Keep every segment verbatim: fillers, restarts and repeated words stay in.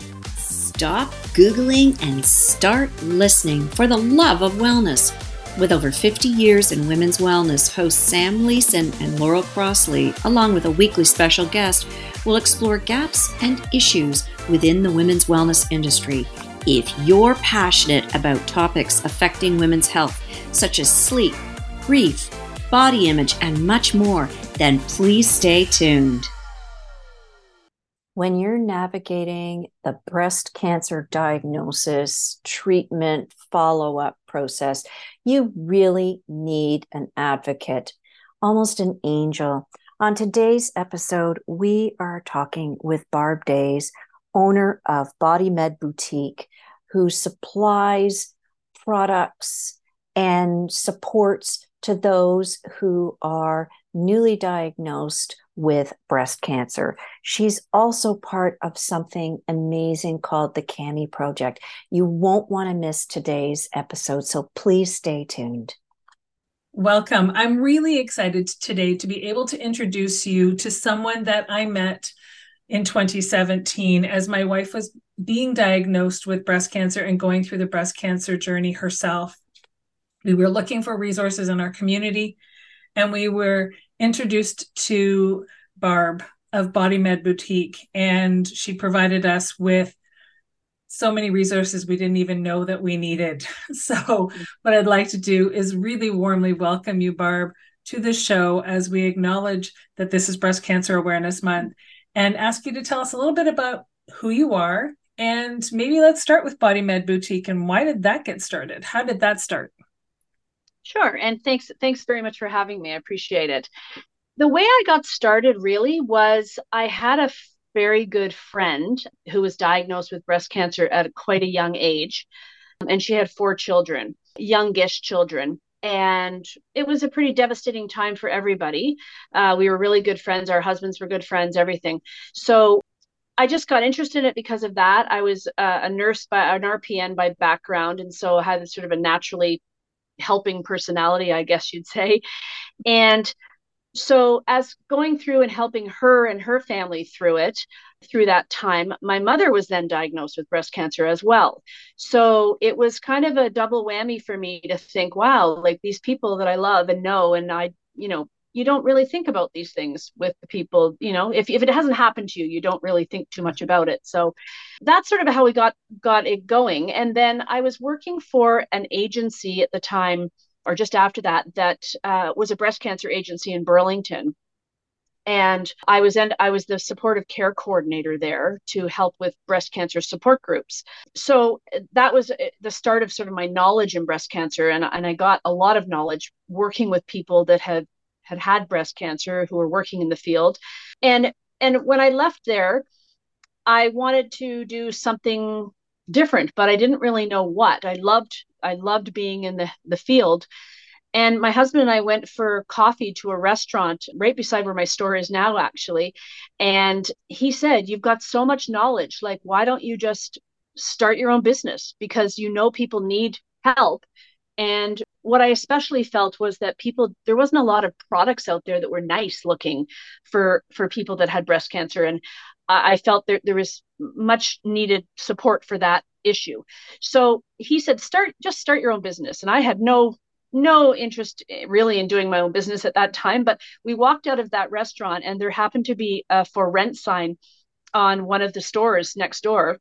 Stop Googling and start listening for the love of wellness. With over fifty years in women's wellness, hosts Sam Leeson and Laurel Crossley, along with a weekly special guest, will explore gaps and issues within the women's wellness industry. If you're passionate about topics affecting women's health, such as sleep, grief, body image, and much more, then please stay tuned. When you're navigating the breast cancer diagnosis, treatment, follow-up process, you really need an advocate, almost an angel. On today's episode, we are talking with Barb Days, owner of Body Med Boutique, who supplies products and supports to those who are newly diagnosed with breast cancer. She's also part of something amazing called the Cami Project. You won't want to miss today's episode, so please stay tuned. Welcome. I'm really excited today to be able to introduce you to someone that I met in twenty seventeen as my wife was being diagnosed with breast cancer and going through the breast cancer journey herself. We were looking for resources in our community, and we were introduced to Barb of Body Med Boutique, and she provided us with so many resources we didn't even know that we needed. So what I'd like to do is really warmly welcome you, Barb, to the show as we acknowledge that this is Breast Cancer Awareness Month, and ask you to tell us a little bit about who you are. And maybe let's start with Body Med Boutique, and why did that get started? How did that start? Sure. And thanks, thanks very much for having me. I appreciate it. The way I got started really was I had a very good friend who was diagnosed with breast cancer at quite a young age. And she had four children, youngish children. And it was a pretty devastating time for everybody. Uh, we were really good friends. Our husbands were good friends, everything. So I just got interested in it because of that. I was uh, a nurse, by an R P N by background. And so I had sort of a naturally helping personality, I guess you'd say. And so as going through and helping her and her family through it, through that time, my mother was then diagnosed with breast cancer as well. So it was kind of a double whammy for me to think, wow, like these people that I love and know, and I, you know, you don't really think about these things with the people, you know, if, if it hasn't happened to you, you don't really think too much about it. So that's sort of how we got, got it going. And then I was working for an agency at the time, or just after that, that uh, was a breast cancer agency in Burlington. And I was in, I was the supportive care coordinator there to help with breast cancer support groups. So that was the start of sort of my knowledge in breast cancer. And, and I got a lot of knowledge working with people that had had had breast cancer who were working in the field. And, and when I left there, I wanted to do something different, but I didn't really know what. I loved, I loved being in the, the field. And my husband and I went for coffee to a restaurant right beside where my store is now, actually. And he said, you've got so much knowledge. Like, why don't you just start your own business? Because you know people need help. And what I especially felt was that people, there wasn't a lot of products out there that were nice looking for, for people that had breast cancer. And I felt there, there was much needed support for that issue. So he said, start, just start your own business. And I had no, no interest really in doing my own business at that time. But we walked out of that restaurant and there happened to be a for rent sign on one of the stores next door.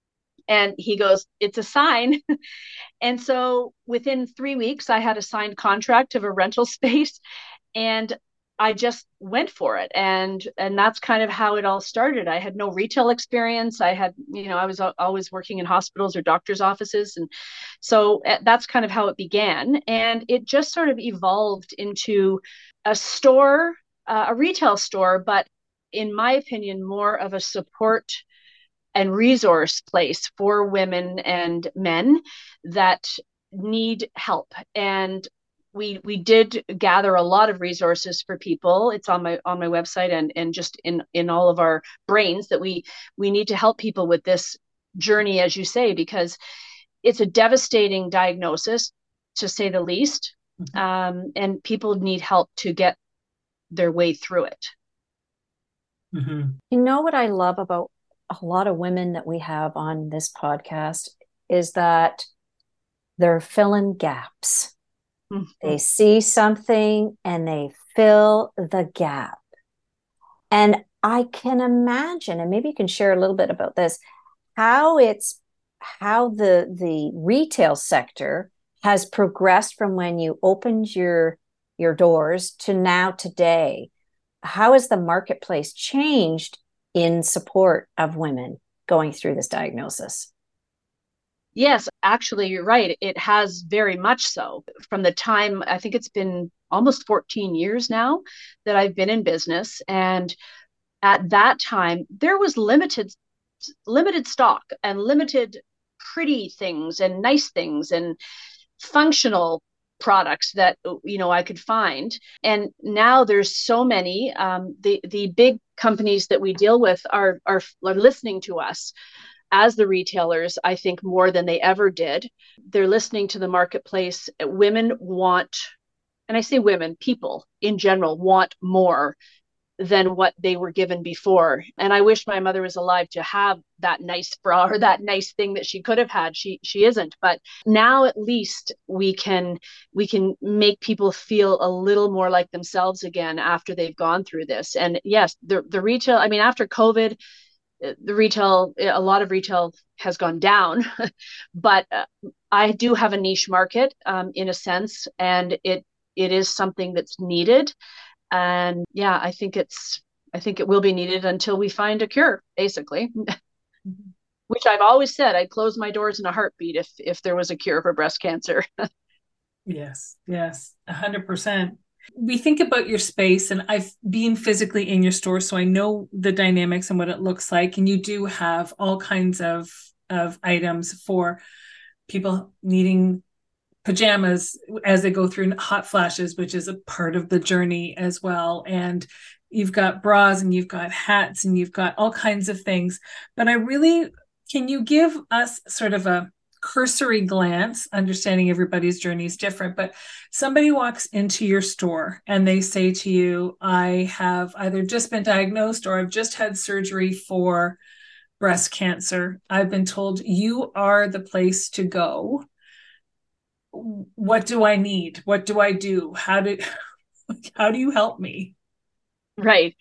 And he goes, it's a sign. And so within three weeks, I had a signed contract of a rental space, and I just went for it. And, and that's kind of how it all started. I had no retail experience. I had, you know, I was always working in hospitals or doctors' offices. And so that's kind of how it began. And it just sort of evolved into a store, uh, a retail store, but in my opinion, more of a support and resource place for women and men that need help. And we we did gather a lot of resources for people. It's on my on my website and and just in in all of our brains that we we need to help people with this journey, as you say, because it's a devastating diagnosis, to say the least. Mm-hmm. Um, and people need help to get their way through it. Mm-hmm. You know what I love about a lot of women that we have on this podcast is that they're filling gaps. Mm-hmm. They see something and they fill the gap. And I can imagine, and maybe you can share a little bit about this, how it's how the the retail sector has progressed from when you opened your your doors to now today. How has the marketplace changed in support of women going through this diagnosis? Yes, actually, you're right. It has very much so. From the time, I think it's been almost fourteen years now that I've been in business. And at that time, there was limited limited stock and limited pretty things and nice things and functional products that, you know, I could find. And now there's so many. Um, the the big companies that we deal with are, are are listening to us as the retailers, I think, more than they ever did. They're listening to the marketplace. Women want, and I say women, people in general want more than what they were given before. And I wish my mother was alive to have that nice bra or that nice thing that she could have had. She she isn't. But now at least we can we can make people feel a little more like themselves again after they've gone through this. And yes, the the retail, I mean, after COVID, the retail, a lot of retail has gone down, but uh, I do have a niche market um, in a sense, and it it is something that's needed. And yeah, I think it's, I think it will be needed until we find a cure, basically, which I've always said, I'd close my doors in a heartbeat if, if there was a cure for breast cancer. Yes, yes, a hundred percent. We think about your space, and I've been physically in your store, so I know the dynamics and what it looks like. And you do have all kinds of, of items for people needing pajamas as they go through hot flashes, which is a part of the journey as well. And you've got bras and you've got hats and you've got all kinds of things. But I really, can you give us sort of a cursory glance, understanding everybody's journey is different, but somebody walks into your store and they say to you, I have either just been diagnosed or I've just had surgery for breast cancer. I've been told you are the place to go. What do I need? What do I do? How did, how do you help me? Right.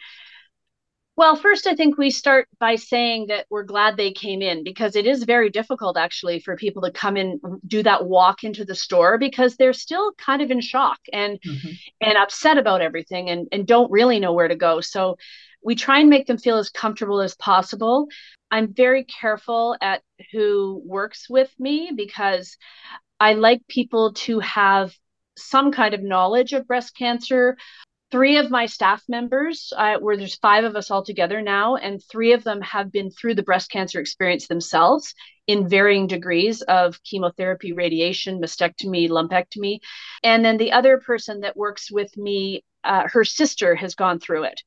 Well, first, I think we start by saying that we're glad they came in, because it is very difficult actually for people to come in, do that walk into the store, because they're still kind of in shock and, mm-hmm. and upset about everything and, and don't really know where to go. So we try and make them feel as comfortable as possible. I'm very careful at who works with me, because I like people to have some kind of knowledge of breast cancer. Three of my staff members, uh, where there's five of us all together now, and three of them have been through the breast cancer experience themselves in varying degrees of chemotherapy, radiation, mastectomy, lumpectomy. And then the other person that works with me, uh, her sister has gone through it.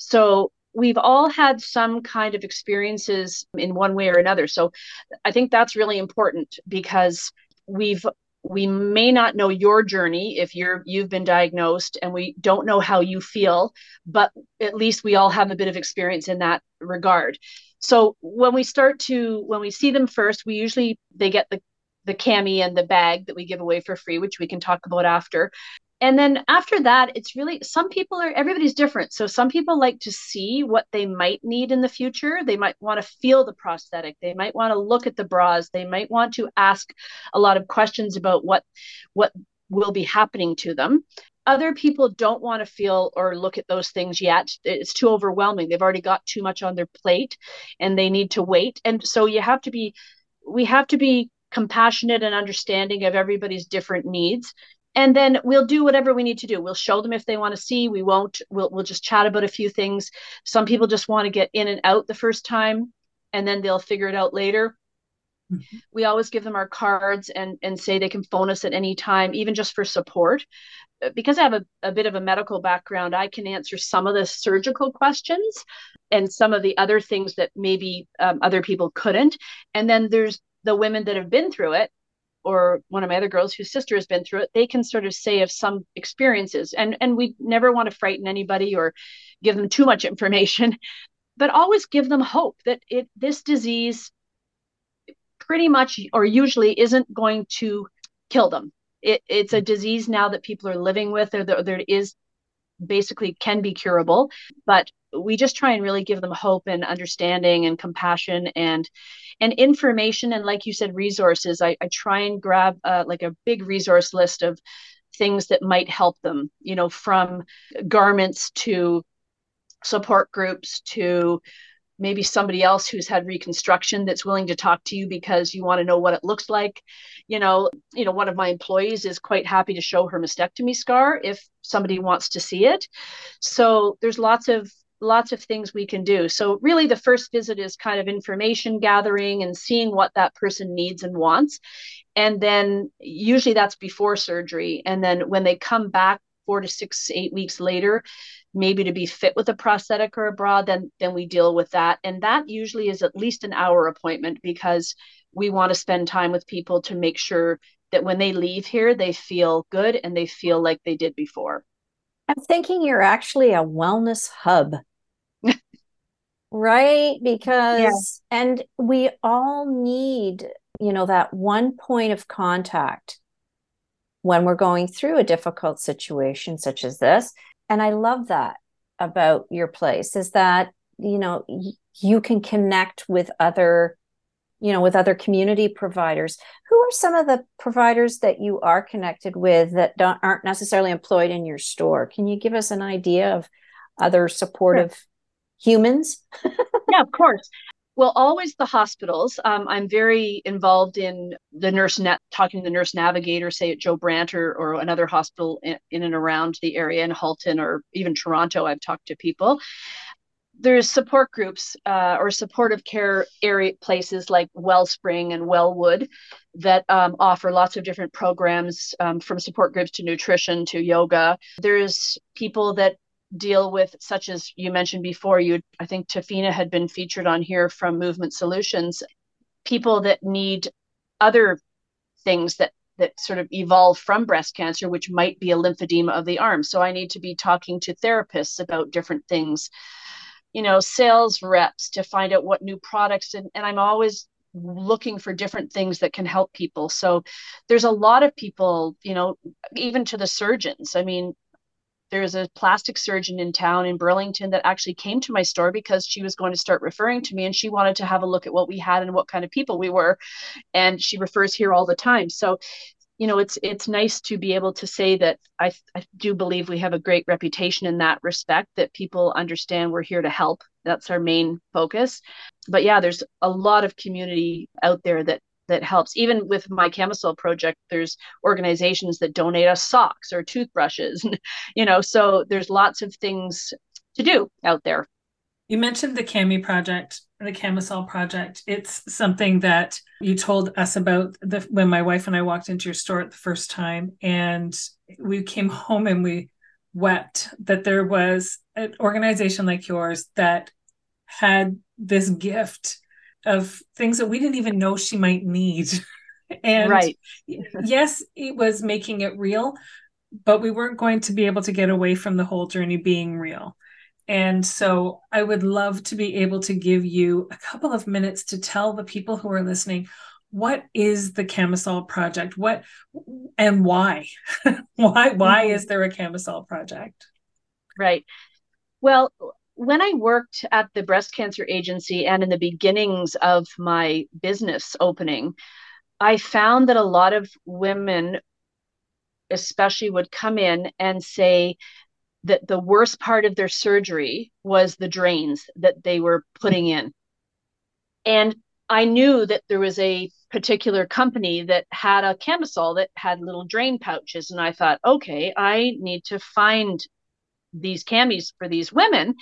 So we've all had some kind of experiences in one way or another. So I think that's really important, because we've we may not know your journey if you're you've been diagnosed, and we don't know how you feel, but at least we all have a bit of experience in that regard. So when we start to when we see them first, we usually they get the the cami and the bag that we give away for free, which we can talk about after. And then after that, it's really, some people are, everybody's different. So some people like to see what they might need in the future. They might want to feel the prosthetic. They might want to look at the bras. They might want to ask a lot of questions about what, what will be happening to them. Other people don't want to feel or look at those things yet. It's too overwhelming. They've already got too much on their plate and they need to wait. And so you have to be, we have to be compassionate and understanding of everybody's different needs. And then we'll do whatever we need to do. We'll show them if they want to see. We won't. We'll we'll just chat about a few things. Some people just want to get in and out the first time, and then they'll figure it out later. Mm-hmm. We always give them our cards and and say they can phone us at any time, even just for support. Because I have a, a bit of a medical background, I can answer some of the surgical questions and some of the other things that maybe um, other people couldn't. And then there's the women that have been through it, or one of my other girls whose sister has been through it. They can sort of say of some experiences, and and we never want to frighten anybody or give them too much information. but always give them hope that it this disease pretty much or usually isn't going to kill them. It, it's a disease now that people are living with, or there, there is basically can be curable, but we just try and really give them hope and understanding and compassion and and information, and like you said, resources. I, I try and grab uh, like a big resource list of things that might help them, you know, from garments to support groups to maybe somebody else who's had reconstruction that's willing to talk to you because you want to know what it looks like. You know, you know, one of my employees is quite happy to show her mastectomy scar if somebody wants to see it. So there's lots of lots of things we can do. So really the first visit is kind of information gathering and seeing what that person needs and wants. And then usually that's before surgery. And then when they come back four to six, eight weeks later, maybe to be fit with a prosthetic or a bra, then then we deal with that. And that usually is at least an hour appointment, because we want to spend time with people to make sure that when they leave here, they feel good and they feel like they did before. I'm thinking you're actually a wellness hub. Right? Because, yeah. And we all need, you know, that one point of contact when we're going through a difficult situation such as this. And I love that about your place, is that, you know, y- you can connect with other, you know, with other community providers. Who are some of the providers that you are connected with that don't, aren't necessarily employed in your store? Can you give us an idea of other supportive Sure. humans? Yeah, of course. Well, always the hospitals. Um, I'm very involved in the nurse net, talking to the nurse navigator, say at Joe Brant or, or another hospital in, in and around the area in Halton or even Toronto. I've talked to people. There's support groups uh, or supportive care area places like Wellspring and Wellwood that um, offer lots of different programs, um, from support groups to nutrition to yoga. There's people that deal with, such as you mentioned before, you I think Tafina had been featured on here from Movement Solutions, people that need other things that that sort of evolve from breast cancer, which might be a lymphedema of the arm. So I need to be talking to therapists about different things, you know, sales reps to find out what new products, and, and I'm always looking for different things that can help people. So there's a lot of people, you know, even to the surgeons. I mean, there's a plastic surgeon in town in Burlington that actually came to my store because she was going to start referring to me, and she wanted to have a look at what we had and what kind of people we were. And she refers here all the time. So, you know, it's it's nice to be able to say that I, I do believe we have a great reputation in that respect, that people understand we're here to help. That's our main focus. But yeah, there's a lot of community out there that that helps. Even with my Camisole project, there's organizations that donate us socks or toothbrushes, you know, so there's lots of things to do out there. You mentioned the Cami project, the Camisole project. It's something that you told us about the, when my wife and I walked into your store the first time, and we came home and we wept that there was an organization like yours that had this gift of things that we didn't even know she might need. And right. Yes, it was making it real, but we weren't going to be able to get away from the whole journey being real. And so I would love to be able to give you a couple of minutes to tell the people who are listening, what is the Camisole project? What and why? why why mm-hmm. is there a Camisole project? Right. Well, when I worked at the breast cancer agency and in the beginnings of my business opening, I found that a lot of women especially would come in and say that the worst part of their surgery was the drains that they were putting in. And I knew that there was a particular company that had a Camisole that had little drain pouches. And I thought, okay, I need to find these camis for these women.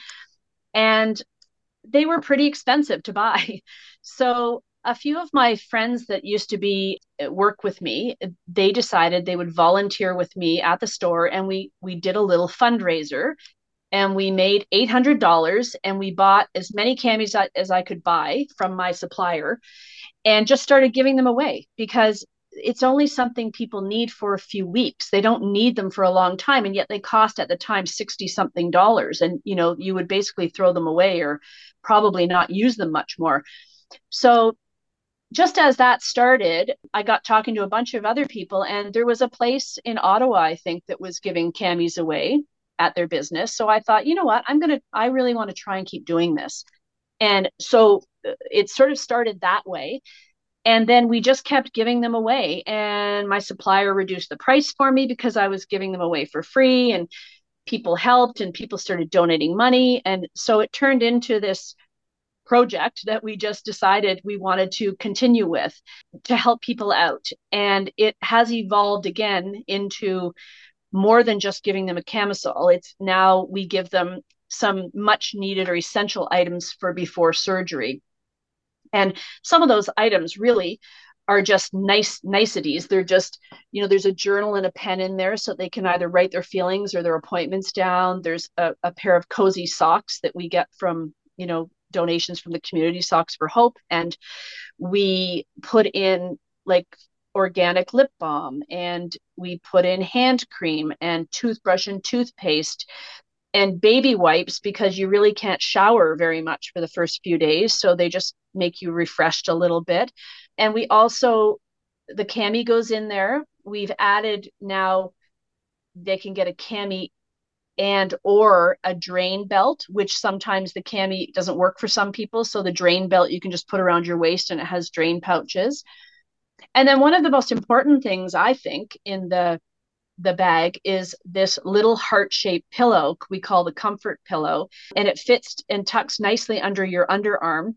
And they were pretty expensive to buy. So a few of my friends that used to be work with me, they decided they would volunteer with me at the store, and we we did a little fundraiser, and we made eight hundred dollars, and we bought as many camis as I could buy from my supplier and just started giving them away, because it's only something people need for a few weeks. They don't need them for a long time. And yet they cost at the time sixty something dollars. And, you know, you would basically throw them away or probably not use them much more. So just as that started, I got talking to a bunch of other people, and there was a place in Ottawa, I think, that was giving camis away at their business. So I thought, you know what, I'm going to, I really want to try and keep doing this. And so it sort of started that way. And then we just kept giving them away. And my supplier reduced the price for me because I was giving them away for free. And people helped and people started donating money. And so it turned into this project that we just decided we wanted to continue with to help people out. And it has evolved again into more than just giving them a camisole. It's now we give them some much needed or essential items for before surgery. And some of those items really are just nice niceties. They're just, you know, there's a journal and a pen in there so they can either write their feelings or their appointments down. There's a, a pair of cozy socks that we get from, you know, donations from the community, Socks for Hope. And we put in like organic lip balm, and we put in hand cream and toothbrush and toothpaste and baby wipes, because you really can't shower very much for the first few days. So they just make you refreshed a little bit. And we also, the cami goes in there. We've added now, they can get a cami and or a drain belt, which sometimes the cami doesn't work for some people. So the drain belt you can just put around your waist and it has drain pouches. And then one of the most important things, I think, in the the bag is this little heart-shaped pillow we call the comfort pillow, and it fits and tucks nicely under your underarm.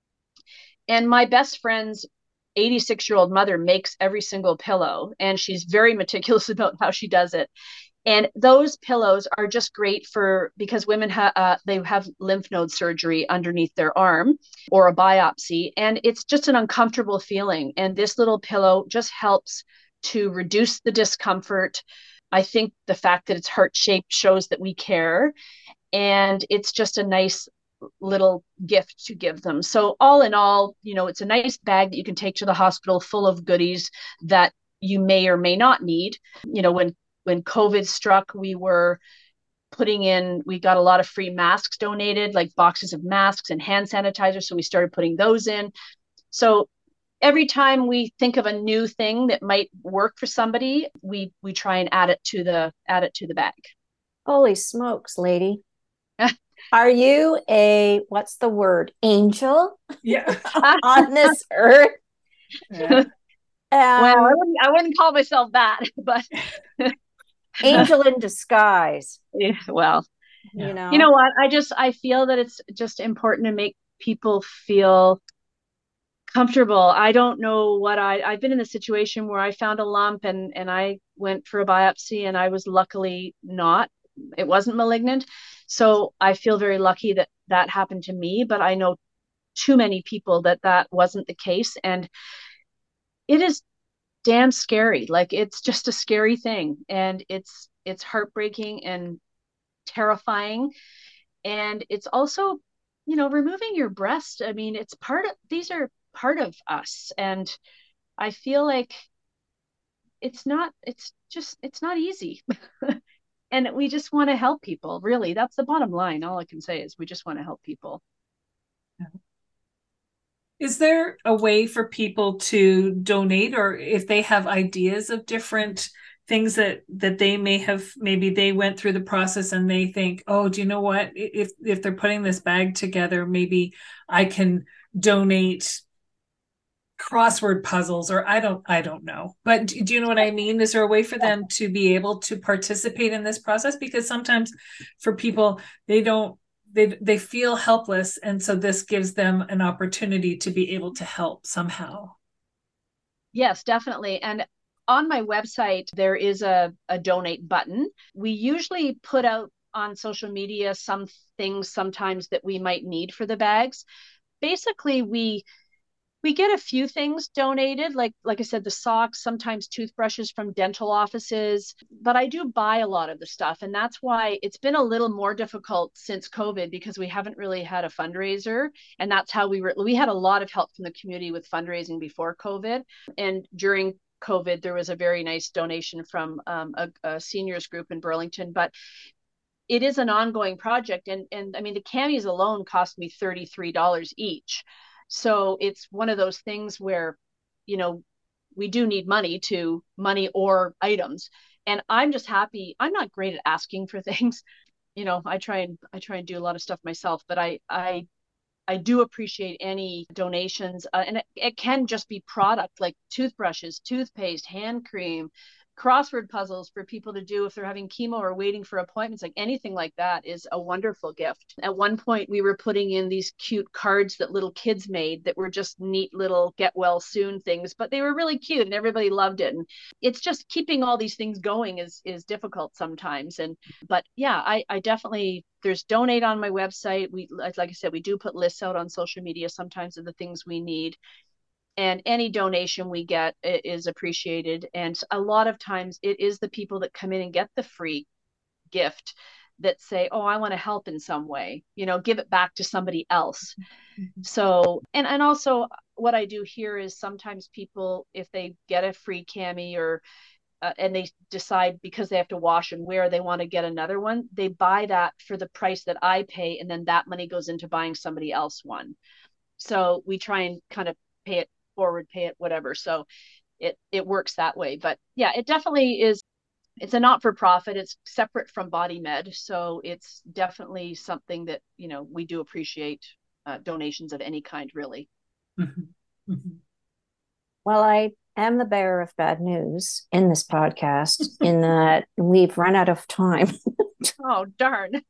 And my best friend's eighty-six-year-old mother makes every single pillow, and she's very meticulous about how she does it. And those pillows are just great for, because women have, uh, they have lymph node surgery underneath their arm or a biopsy, and it's just an uncomfortable feeling. And this little pillow just helps to reduce the discomfort. I think the fact that it's heart-shaped shows that we care, and it's just a nice little gift to give them. So all in all, you know, it's a nice bag that you can take to the hospital full of goodies that you may or may not need. You know, when when COVID struck, we were putting in, we got a lot of free masks donated, like boxes of masks and hand sanitizer. So we started putting those in. So every time we think of a new thing that might work for somebody, we we try and add it to the add it to the bag. Holy smokes, lady. Are you a, what's the word, angel? Yeah. On this earth? Yeah. Um, well, I wouldn't, I wouldn't call myself that, but angel in disguise. Yeah, well, you know, you know what? I just I feel that it's just important to make people feel comfortable. I don't know what I I've been in a situation where I found a lump and and I went for a biopsy, and I was luckily not, it wasn't malignant. So I feel very lucky that that happened to me, but I know too many people that that wasn't the case. And it is damn scary. Like, it's just a scary thing, and it's it's heartbreaking and terrifying. And it's also, you know, removing your breast. I mean, it's part of, these are part of us. And I feel like it's not, it's just, it's not easy. And we just want to help people. Really, that's the bottom line. All I can say is we just want to help people. Is there a way for people to donate, or if they have ideas of different things that that they may have, maybe they went through the process and they think, oh, do you know what, if if they're putting this bag together, maybe I can donate crossword puzzles, or I don't I don't know. But do you know what I mean? Is there a way for them to be able to participate in this process? Because sometimes for people, they don't they they feel helpless, and so this gives them an opportunity to be able to help somehow. Yes, definitely. And on my website, there is a, a donate button. We usually put out on social media some things sometimes that we might need for the bags. Basically, we we get a few things donated, like like I said, the socks, sometimes toothbrushes from dental offices, but I do buy a lot of the stuff. And that's why it's been a little more difficult since COVID, because we haven't really had a fundraiser. And that's how we were, we had a lot of help from the community with fundraising before COVID. And during COVID, there was a very nice donation from um, a, a seniors group in Burlington, but it is an ongoing project. And, and I mean, the camis alone cost me thirty-three dollars each. So it's one of those things where, you know, we do need money to money or items. And I'm just happy. I'm not great at asking for things. You know, I try and I try and do a lot of stuff myself, but I, I, I do appreciate any donations. Uh, and it, it can just be product like toothbrushes, toothpaste, hand cream, crossword puzzles for people to do if they're having chemo or waiting for appointments. Like anything like that is a wonderful gift. At one point, we were putting in these cute cards that little kids made that were just neat little get well soon things, but they were really cute and everybody loved it. And it's just keeping all these things going is is difficult sometimes. And but yeah, I, I definitely, there's donate on my website. We like I said, we do put lists out on social media sometimes of the things we need. And any donation we get is appreciated. And a lot of times it is the people that come in and get the free gift that say, oh, I want to help in some way, you know, give it back to somebody else. Mm-hmm. So, and, and also what I do here is sometimes people, if they get a free cami or, uh, and they decide because they have to wash and wear, they want to get another one, they buy that for the price that I pay. And then that money goes into buying somebody else one. So we try and kind of pay it forward, pay it, whatever. So it, it works that way. But yeah, it definitely is. It's a not-for-profit. It's separate from Body Med. So it's definitely something that, you know, we do appreciate uh, donations of any kind, really. Mm-hmm. Mm-hmm. Well, I am the bearer of bad news in this podcast in that we've run out of time. Oh, darn.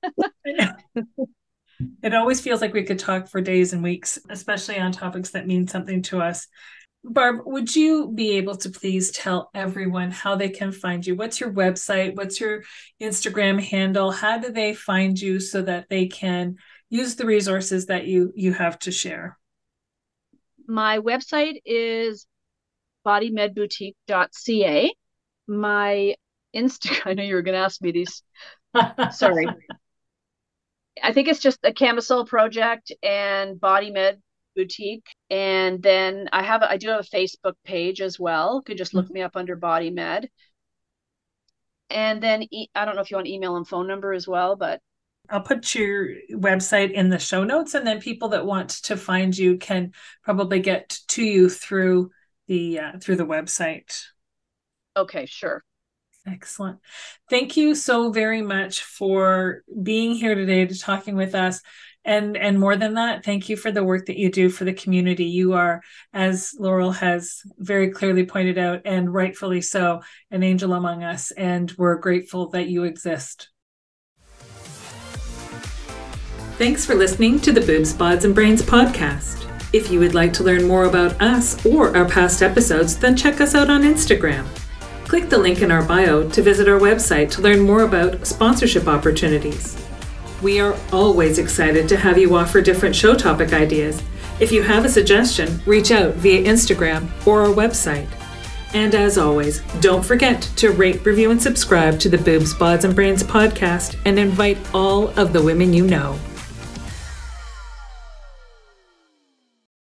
It always feels like we could talk for days and weeks, especially on topics that mean something to us. Barb, would you be able to please tell everyone how they can find you? What's your website? What's your Instagram handle? How do they find you so that they can use the resources that you, you have to share? My website is body med boutique dot c a. My Instagram, I know you were going to ask me these. Sorry. I think it's just a Camisole Project and Body Med Boutique. And then I have, a, I do have a Facebook page as well. You could just look mm-hmm. me up under Body Med. And then e- I don't know if you want email and phone number as well, but. I'll put your website in the show notes, and then people that want to find you can probably get to you through the, uh, through the website. Okay, sure. Excellent. Thank you so very much for being here today to talking with us. And, and more than that, thank you for the work that you do for the community. You are, as Laurel has very clearly pointed out, and rightfully so, an angel among us. And we're grateful that you exist. Thanks for listening to the Boobs, Bods, and Brains podcast. If you would like to learn more about us or our past episodes, then check us out on Instagram. Click the link in our bio to visit our website to learn more about sponsorship opportunities. We are always excited to have you offer different show topic ideas. If you have a suggestion, reach out via Instagram or our website. And as always, don't forget to rate, review, and subscribe to the Boobs, Bods, and Brains podcast and invite all of the women you know.